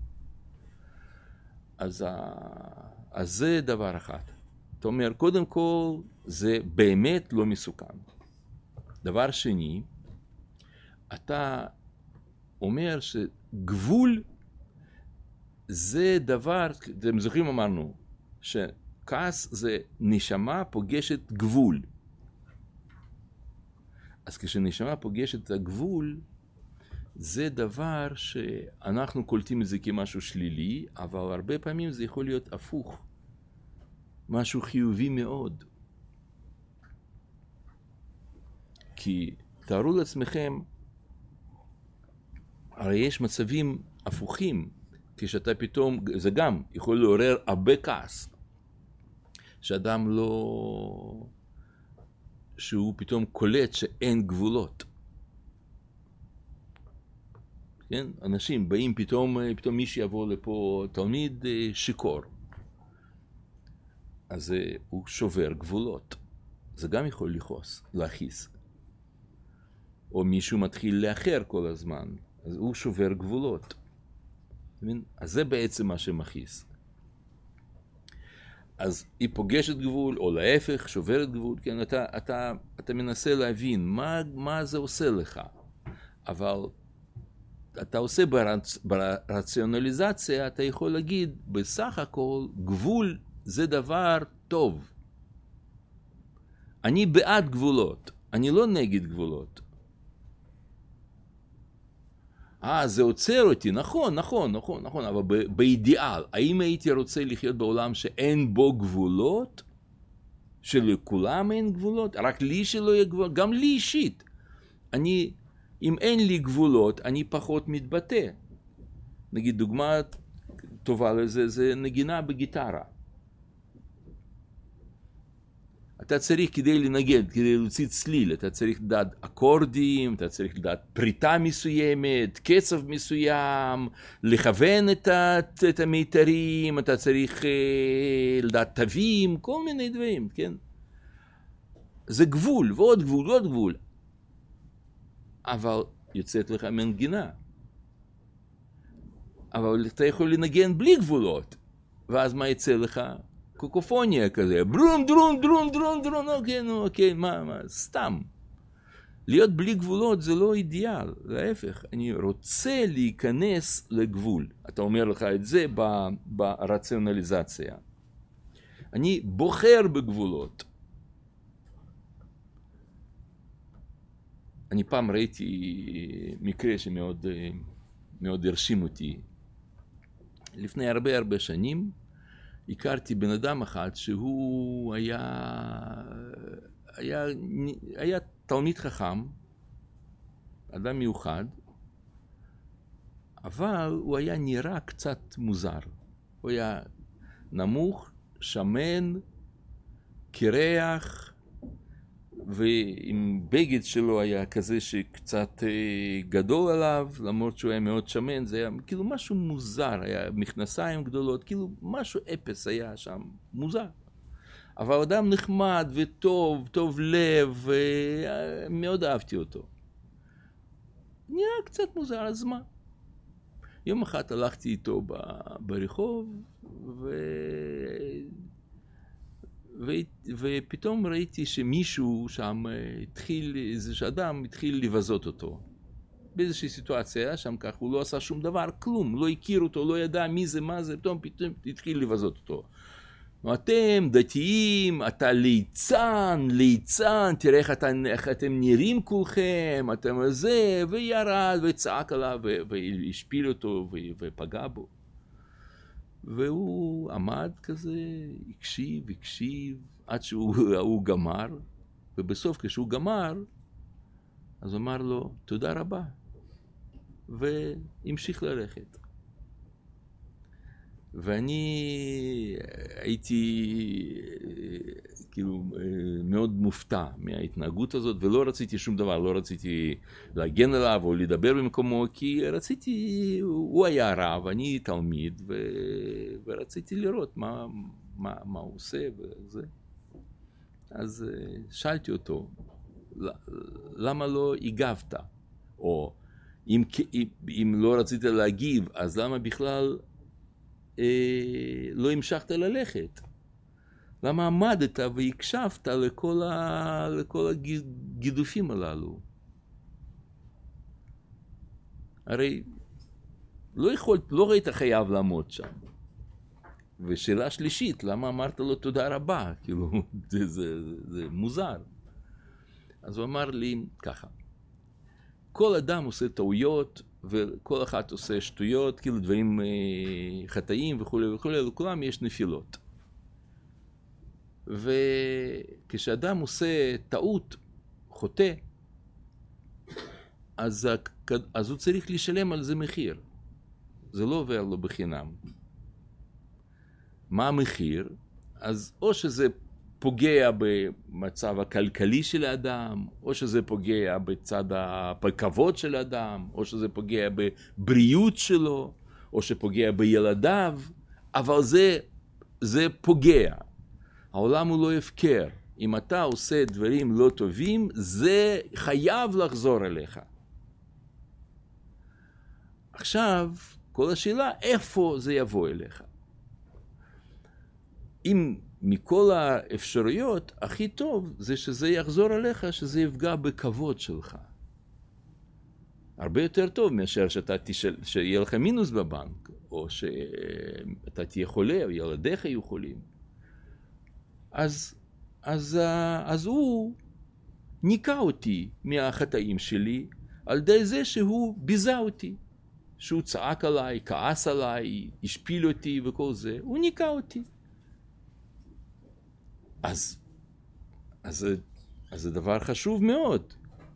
אז זה דבר אחד. אתה אומר, קודם כל, זה באמת לא מסוכן. דבר שני, אתה אומר שגבול זה דבר, אתם זוכרים אמרנו, שכעס זה נשמה פוגשת גבול. אז כשנשמה פוגשת את הגבול, זה דבר שאנחנו קולטים את זה כמשהו שלילי, אבל הרבה פעמים זה יכול להיות הפוך. משהו חיובי מאוד. כי תארו לעצמכם, הרי יש מצבים הפוכים, כשאתה פתאום, זה גם יכול לעורר הרבה כעס, שאדם לא, שהוא פתאום קולט שאין גבולות. כן? אנשים באים פתאום מישהו יבוא לפה תלמיד שיקור. אז הוא שובר גבולות. זה גם יכול להכעיס. או מישהו מתחיל לאחר כל הזמן, אז הוא שובר גבולות. אז זה בעצם מה שמכעיס. אז היא פוגשת גבול, או להפך, שוברת גבול, כן? אתה מנסה להבין מה זה עושה לך. אבל אתה עושה ברציונליזציה, אתה יכול להגיד, בסך הכל, גבול זה דבר טוב. אני בעד גבולות, אני לא נגד גבולות. זה עוצר אותי, נכון, אבל באידיאל, האם הייתי רוצה לחיות בעולם שאין בו גבולות? שלכולם אין גבולות? רק לי שלא יהיה גבולות? גם לי אישית. אם אין לי גבולות, אני פחות מתבטא. נגיד, דוגמה טובה לזה, זה נגינה בגיטרה. אתה צריך כדי לנגד, כדי להוציא צליל, אתה צריך לדעת אקורדים, אתה צריך לדעת פריטה מסוימת, קצב מסוים, לכוון את המיתרים, אתה צריך לדעת תווים, כל מיני דברים, כן? זה גבול, ועוד גבול, ועוד גבול. אבל יוצאת לך מנגינה. אבל אתה יכול לנגן בלי גבולות, ואז מה יצא לך? קוקופוניה כזה, ברום, דרום, דרום, דרום, דרום, אוקיי, מה, סתם. להיות בלי גבולות זה לא אידיאל, להפך, אני רוצה להיכנס לגבול. אתה אומר לך את זה ברציונליזציה. אני בוחר בגבולות. אני פעם ראיתי מקרה שמאוד הרשים אותי. לפני הרבה שנים, הכרתי בן אדם אחד שהוא היה תלמיד חכם, אדם מיוחד, אבל הוא היה נראה קצת מוזר. הוא היה נמוך, שמן, קרח, ועם בגד שלו היה כזה שקצת גדול עליו, למרות שהוא היה מאוד שמן, זה היה כאילו משהו מוזר, היה מכנסיים גדולות, כאילו משהו אפס היה שם, מוזר. אבל אדם נחמד וטוב, טוב לב, ומאוד אהבתי אותו. נראה קצת מוזר, אז מה? יום אחד הלכתי איתו ברחוב, ופתאום ראיתי שמישהו שם איזה אדם התחיל לבזות אותו. באיזושהי סיטואציה היה שם כך, הוא לא עשה שום דבר, כלום, לא הכיר אותו, לא ידע מי זה, מה זה, פתאום התחיל לבזות אותו. אתם דתיים, אתה ליצן, תראה איך אתם נראים כולכם, אתם זה, וירד וצעק עליו והשפיל אותו ופגע בו. והוא עמד כזה, הקשיב, עד שהוא גמר, ובסוף כשהוא גמר, אז הוא אמר לו, תודה רבה, והמשיך ללכת. ואני הייתי כאילו מאוד מופתע מההתנהגות הזאת, ולא רציתי שום דבר, לא רציתי להגן עליו או לדבר במקומו, כי רציתי, הוא היה רב, אני תלמיד, ורציתי לראות מה הוא עושה וזה. אז שאלתי אותו, למה לא הגבת? או אם לא רצית להגיב, אז למה בכלל לא המשכת ללכת? למה עמדת והקשבת לכל הגידופים הללו? הרי לא היית חייב לעמוד שם. ושאלה שלישית, למה אמרת לו תודה רבה? כאילו, זה מוזר. אז הוא אמר לי ככה, כל אדם עושה טעויות, וכל אחד עושה שטויות, כאילו דברים חטאים וכו' וכו', לכולם יש נפילות. וכשאדם עושה טעות, חוטא, אז הוא צריך לשלם על זה מחיר. זה לא עובר לו בחינם. מה המחיר? אז או שזה פוגע במצב הכלכלי של האדם, או שזה פוגע בצד הכבוד של האדם, או שזה פוגע בבריאות שלו, או שפוגע בילדיו, אבל זה פוגע. העולם הוא לא הפקר. אם אתה עושה דברים לא טובים, זה חייב לחזור אליך. עכשיו, כל השאלה, איפה זה יבוא אליך? אם מכל האפשרויות, הכי טוב זה שזה יחזור אליך, שזה יפגע בכבוד שלך. הרבה יותר טוב מאשר שיהיה לך מינוס בבנק, או שאתה תהיה חולה, או ילדיך יהיו חולים. אז הוא ניקה אותי מהחטאים שלי, על ידי זה שהוא ביזה אותי. שהוא צעק עליי, כעס עליי, השפיל אותי וכל זה, הוא ניקה אותי. אז זה דבר חשוב מאוד.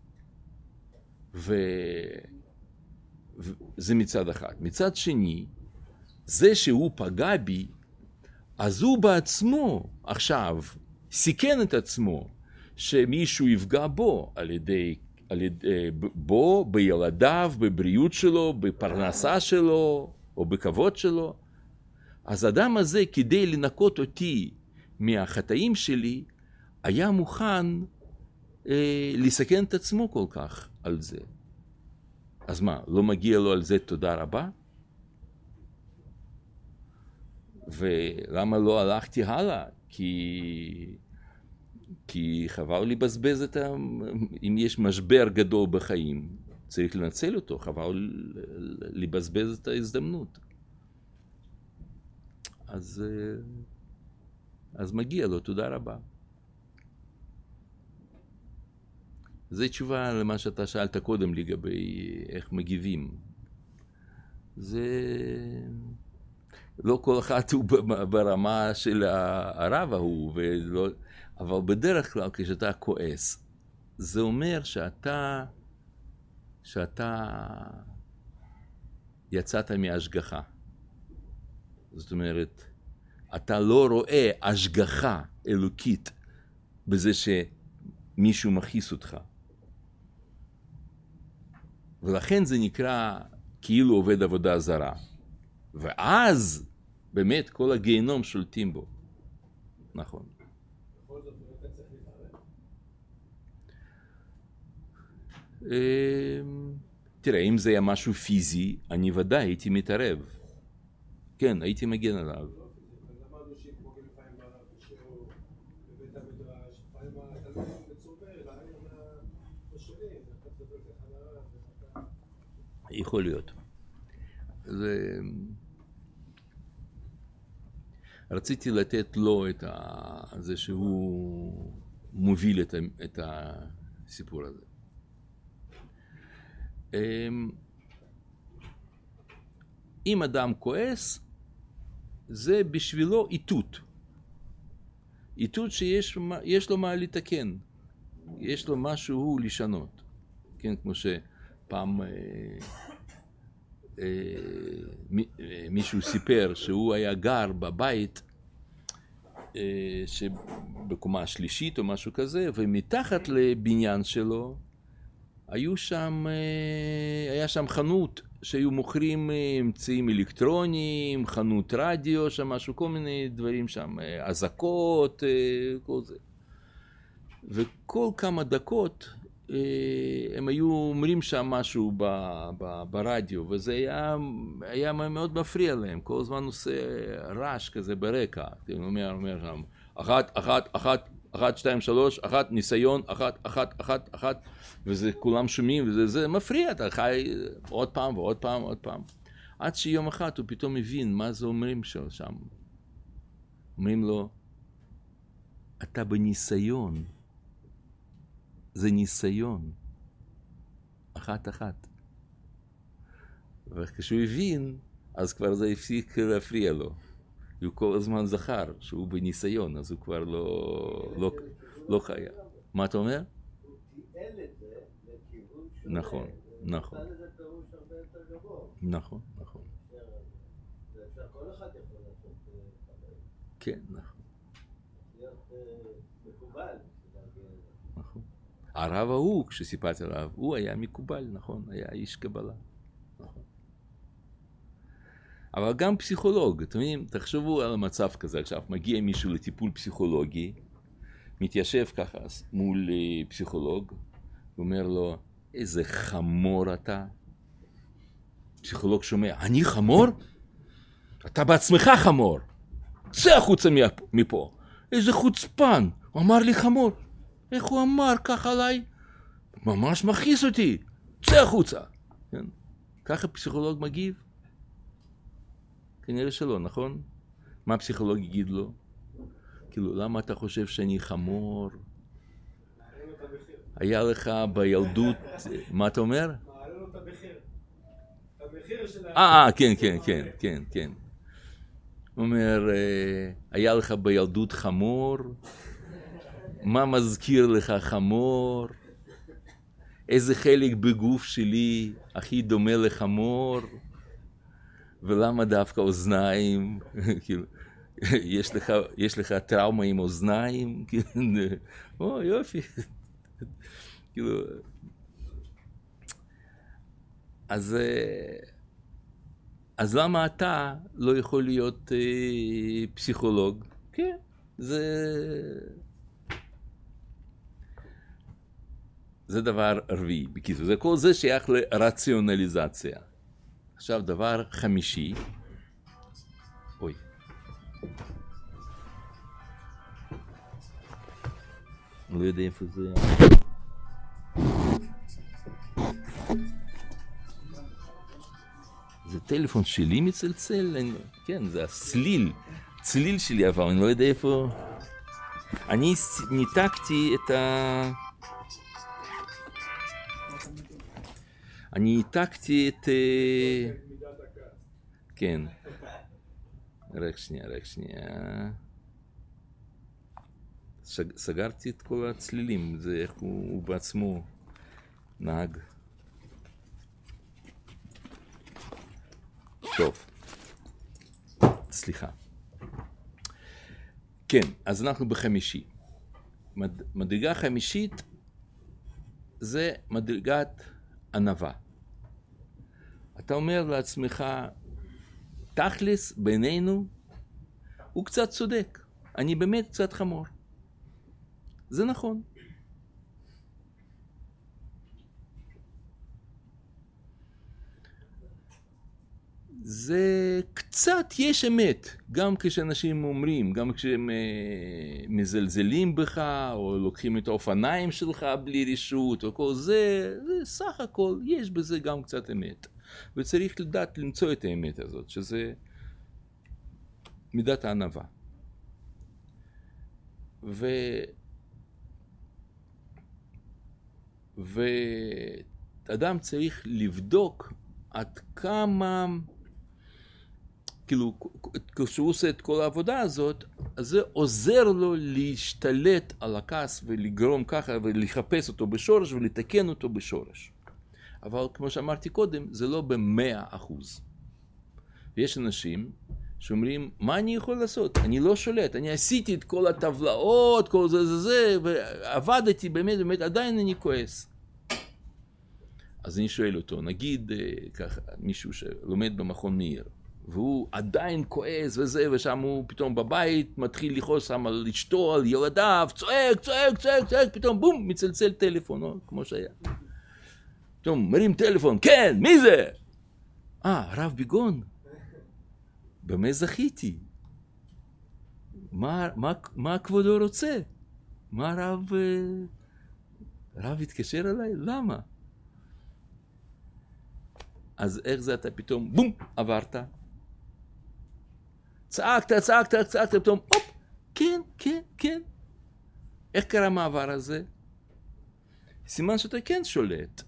וזה מצד אחד. מצד שני, זה שהוא פגע בי, אז הוא בעצמו עכשיו סיכן את עצמו שמישהו יפגע בו על ידי בו, בילדיו, בבריאות שלו, בפרנסה שלו או בכבוד שלו. אז האדם הזה, כדי לנקות אותי מהחטאים שלי, היה מוכן לסכן את עצמו כל כך על זה. אז מה, לא מגיע לו על זה תודה רבה? ולמה לא הלכתי הלאה? כי חבל לבזבז אם יש משבר גדול בחיים, צריך לנצל אותו, חבל לבזבז את ההזדמנות. אז מגיע לו תודה רבה. זו תשובה למה שאתה שאלת קודם לגבי איך מגיבים. זה לא כל אחד הוא ברמה של הרב ההוא, אבל בדרך כלל כשאתה כועס, זה אומר שאתה יצאת מהשגחה. זאת אומרת, אתה לא רואה השגחה אלוקית בזה מישהו מכעיס אותך. ולכן זה נקרא כאילו עובד עבודה זרה. ואז באמת כל הגיהנום שולטים בו. נכון. בכל זאת, אתה צריך להתערב. תראה, אם זה היה משהו פיזי, אני ודאי הייתי מתערב. כן, הייתי מגן עליו. למדנו שכמו לפעמים בשיעור בבית המדרש, לפעמים התלמידים מצווה, לעיין השני, אתה תדבר לך לרב, יכול להיות. רציתי לתת לו את זה שהוא מוביל את הסיפור הזה. אם אדם כועס, זה בשבילו איתות. איתות שיש לו מה לתקן. יש לו משהו לשנות. כן, כמו שפעם מישהו סיפר שהוא היה גר בבית שבקומה השלישית או משהו כזה, ומתחת לבניין שלו היה שם חנות שהיו מוכרים אמצעים אלקטרוניים, חנות רדיו, שם משהו, כל מיני דברים שם, אזעקות, כל זה. וכל כמה דקות הם היו אומרים שם משהו ברדיו, וזה היה מאוד מפריע להם, כל הזמן עושה רעש כזה ברקע. הוא אומר שם, 1, 2, 3, 1, ניסיון, 1, וזה כולם שומעים, וזה מפריע, אתה חי עוד פעם ועוד פעם, עוד פעם. עד שיום אחד הוא פתאום מבין מה זה אומרים שם. אומרים לו, אתה בניסיון. זה ניסיון. 1. וכשהוא הבין, אז כבר זה הפסיק להפריע לו. הוא כל הזמן זכר שהוא בניסיון, אז הוא כבר לא חיה. מה אתה אומר? הוא תיאל את זה לכיוון שונה. נכון. נתן לזה פירוש הרבה יותר גבוה. נכון. ואפשר כל אחד יכול לעשות חבר. כן, נכון. להיות מקובל. נכון. הרב ההוא, כשסיפרתי עליו, הוא היה מקובל, נכון? היה איש קבלה. נכון. אבל גם פסיכולוג, אתם יודעים, תחשבו על המצב כזה, עכשיו מגיע מישהו לטיפול פסיכולוגי, מתיישב ככה מול פסיכולוג, ואומר לו, איזה חמור אתה. פסיכולוג שומע, אני חמור? אתה בעצמך חמור. צא החוצה מפה. איזה חוצפן, הוא אמר לי חמור. איך הוא אמר ככה עליי? ממש מכעיס אותי. צא החוצה. כן? ככה פסיכולוג מגיב? כנראה שלא, נכון? מה הפסיכולוג יגיד לו? כאילו, למה אתה חושב שאני חמור? היה לך בילדות, מה אתה אומר? מעלה לו את המחיר. את המחיר של כן. הוא אומר, היה לך בילדות חמור? מה מזכיר לך חמור? איזה חלק בגוף שלי הכי דומה לחמור? ולמה דווקא אוזניים? כאילו, יש לך טראומה עם אוזניים? או, יופי. כאילו, אז למה אתה לא יכול להיות פסיכולוג? כן, זה דבר רביעי, בקיצור, זה כל זה שייך לרציונליזציה. עכשיו דבר חמישי, אוי. אני לא יודע איפה זה. זה טלפון שלי מצלצל? כן, זה הסליל. צליל שלי, אבל אני לא יודע איפה. אני ניתקתי את כן. רק שנייה. סגרתי את כל הצלילים, זה איך הוא בעצמו נהג. טוב. סליחה. כן, אז אנחנו בחמישי. מדרגה חמישית זה מדרגת ענווה. אתה אומר לעצמך, תכלס בינינו, הוא קצת צודק. אני באמת קצת חמור. זה נכון. זה קצת יש אמת, גם כשאנשים אומרים, גם כשהם מזלזלים בך, או לוקחים את האופניים שלך בלי רשות, או כל זה, סך הכל יש בזה גם קצת אמת. וצריך לדעת למצוא את האמת הזאת, שזה מידת הענווה. ואדם צריך לבדוק עד כמה, כאילו, כשהוא עושה את כל העבודה הזאת, אז זה עוזר לו להשתלט על הכעס ולגרום ככה ולחפש אותו בשורש ולתקן אותו בשורש. אבל כמו שאמרתי קודם, זה לא ב100%. ויש אנשים שאומרים, מה אני יכול לעשות? אני לא שולט, אני עשיתי את כל הטבלאות, כל זה, ועבדתי באמת, עדיין אני כועס. אז אני שואל אותו, נגיד ככה, מישהו שלומד במכון מאיר, והוא עדיין כועס וזה, ושם הוא פתאום בבית מתחיל לכעוס שם על אשתו, על ילדיו, צועק, פתאום בום, מצלצל טלפון, כמו שהיה. פתאום מרים טלפון, כן, מי זה? הרב ביגון. במה זכיתי? מה כבודו רוצה? מה הרב התקשר אליי? למה? אז איך זה אתה פתאום, בום, עברת? צעקת, פתאום, הופ, כן. איך קרה המעבר הזה? סימן שאתה כן שולט.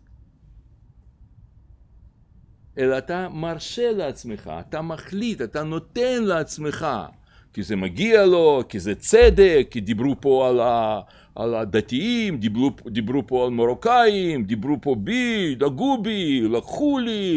אלא אתה מרשה לעצמך, אתה מחליט, אתה נותן לעצמך, כי זה מגיע לו, כי זה צדק, כי דיברו פה על הדתיים, דיברו פה על מרוקאים, דיברו פה בי, דגו בי, לקחו לי,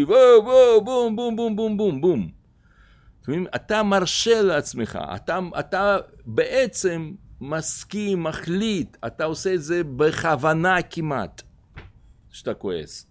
בום. אתה מרשה לעצמך, אתה בעצם מסכים, מחליט, אתה עושה את זה בכוונה כמעט, שאתה כועס.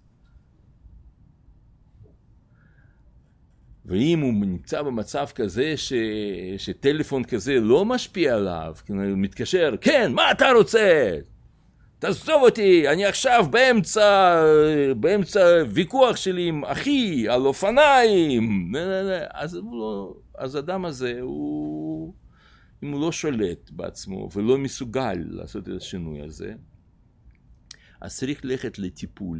ואם הוא נמצא במצב כזה שטלפון כזה לא משפיע עליו, הוא מתקשר, כן, מה אתה רוצה? תעזוב אותי, אני עכשיו באמצע ויכוח שלי עם אחי על אופניים. אז האדם הזה, אם הוא לא שולט בעצמו ולא מסוגל לעשות את השינוי הזה, אז צריך ללכת לטיפול.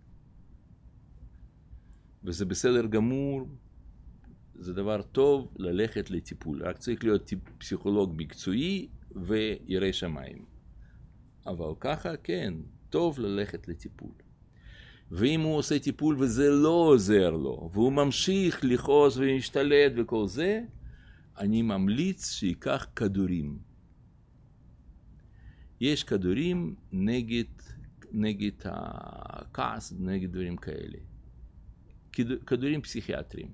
וזה בסדר גמור, זה דבר טוב ללכת לטיפול. רק צריך להיות פסיכולוג מקצועי וירא שמיים. אבל ככה כן, טוב ללכת לטיפול. ואם הוא עושה טיפול וזה לא עוזר לו, והוא ממשיך לכעוס ולהשתלט וכל זה, אני ממליץ שיקח כדורים. יש כדורים נגד הכעס, נגד דברים כאלה. כדורים פסיכיאטריים.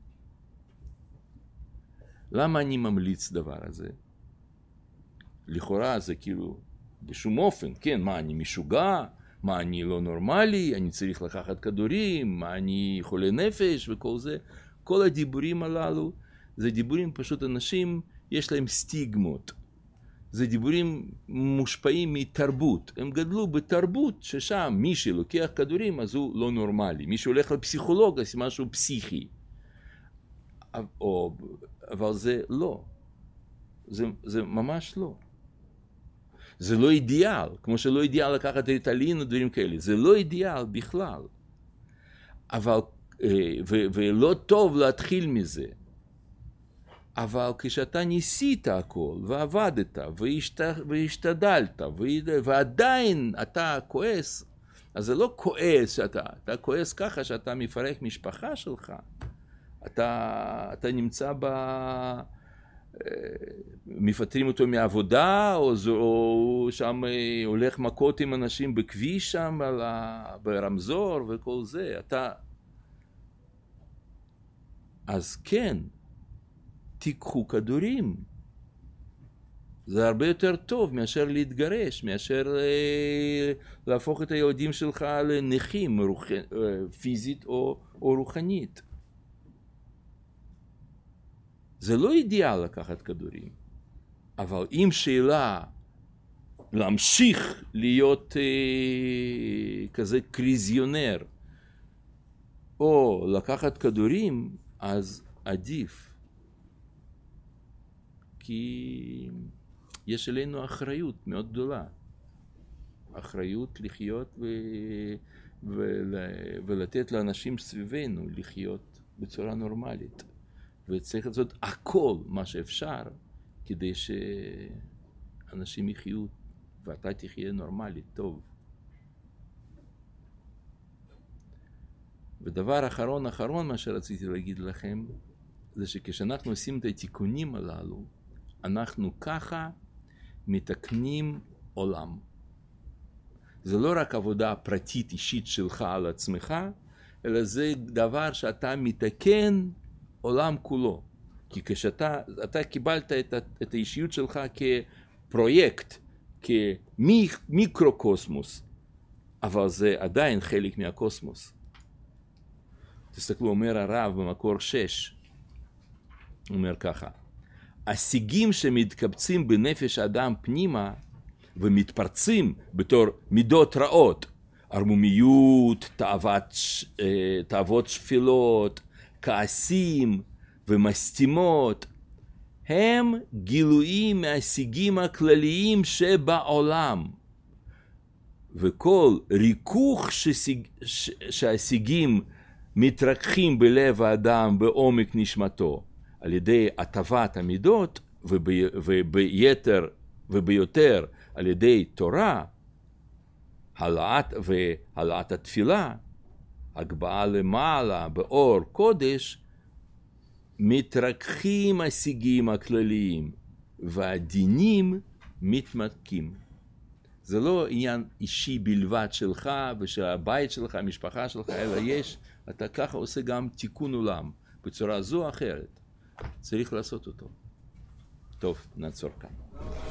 למה אני ממליץ דבר הזה? לכאורה זה כאילו בשום אופן, כן, מה אני משוגע? מה אני לא נורמלי? אני צריך לקחת כדורים? מה אני חולה נפש וכל זה? כל הדיבורים הללו זה דיבורים פשוט אנשים יש להם סטיגמות. זה דיבורים מושפעים מתרבות. הם גדלו בתרבות ששם מי שלוקח כדורים אז הוא לא נורמלי. מי שהולך לפסיכולוג אז משהו פסיכי. אבל זה לא. זה ממש לא. זה לא אידיאל, כמו שלא אידיאל לקחת ריטלין או דברים כאלה. זה לא אידיאל בכלל. אבל, ולא טוב להתחיל מזה. אבל כשאתה ניסית הכל, ועבדת, והשתדלת, ועדיין אתה כועס, אז זה לא כועס אתה כועס ככה שאתה מפרק משפחה שלך. אתה נמצא מפטרים אותו מעבודה, או שם הולך מכות עם אנשים בכביש שם, ברמזור וכל זה. אז כן, תיקחו כדורים. זה הרבה יותר טוב מאשר להתגרש, מאשר להפוך את היהודים שלך לנכים פיזית או רוחנית. זה לא אידיאל לקחת כדורים, אבל אם שאלה להמשיך להיות כזה קריזיונר או לקחת כדורים, אז עדיף, כי יש עלינו אחריות מאוד גדולה, אחריות לחיות ולתת לאנשים סביבנו לחיות בצורה נורמלית, וצריך לעשות הכל מה שאפשר כדי שאנשים יחיו ואתה תחיה נורמלית, טוב. ודבר אחרון מה שרציתי להגיד לכם, זה שכשאנחנו עושים את התיקונים הללו, אנחנו ככה מתקנים עולם. זה לא רק עבודה פרטית אישית שלך על עצמך, אלא זה דבר שאתה מתקן עולם כולו. כי כשאתה קיבלת את האישיות שלך כפרויקט, כמיקרוקוסמוס, אבל זה עדיין חלק מהקוסמוס. תסתכלו, אומר הרב במקור 6, הוא אומר ככה, השיגים שמתקבצים בנפש האדם פנימה ומתפרצים בתור מידות רעות, ערמומיות, תאוות שפלות, כעסים ומסתימות, הם גילויים מהשיגים הכלליים שבעולם. וכל ריכוך שהשיגים מתרככים בלב האדם בעומק נשמתו על ידי הטבת המידות וביותר על ידי תורה, העלאת התפילה, הגבהה למעלה באור קודש, מתרככים השיגים הכלליים והדינים מתמתקים. זה לא עניין אישי בלבד שלך ושל הבית שלך, המשפחה שלך, אלא אתה ככה עושה גם תיקון עולם בצורה זו או אחרת. צריך לעשות אותו. טוב, נעצור כאן.